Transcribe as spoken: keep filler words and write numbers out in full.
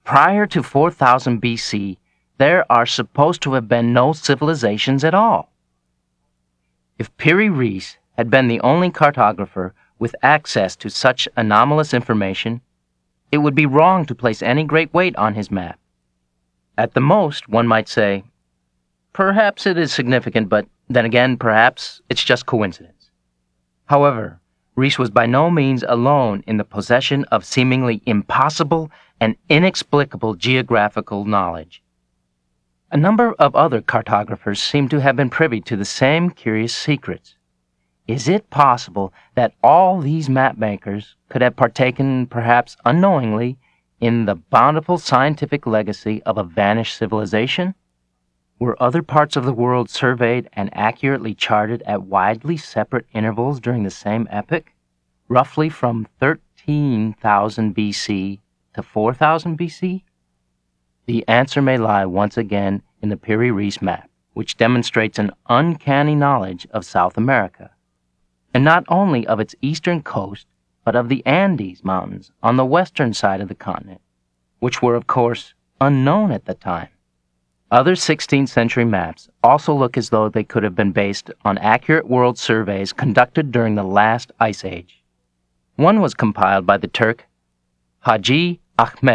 prior to four thousand B C, there are supposed to have been no civilizations at all. If Piri Reis had been the only cartographer with access to such anomalous information, it would be wrong to place any great weight on his map. At the most, one might say, perhaps it is significant, but then again, perhaps it's just coincidence. However, Reis was by no means alone in the possession of seemingly impossible and inexplicable geographical knowledge. A number of other cartographers seem to have been privy to the same curious secrets. Is it possible that all these mapmakers could have partaken, perhaps unknowingly, in the bountiful scientific legacy of a vanished civilization? Were other parts of the world surveyed and accurately charted at widely separate intervals during the same epoch, roughly from thirteen thousand B C to four thousand B C? The answer may lie once again in the Piri Reis map, which demonstrates an uncanny knowledge of South America, and not only of its eastern coast, but of the Andes Mountains on the western side of the continent, which were, of course, unknown at the time. Other sixteenth century maps also look as though they could have been based on accurate world surveys conducted during the last ice age. One was compiled by the Turk Haji Ahmed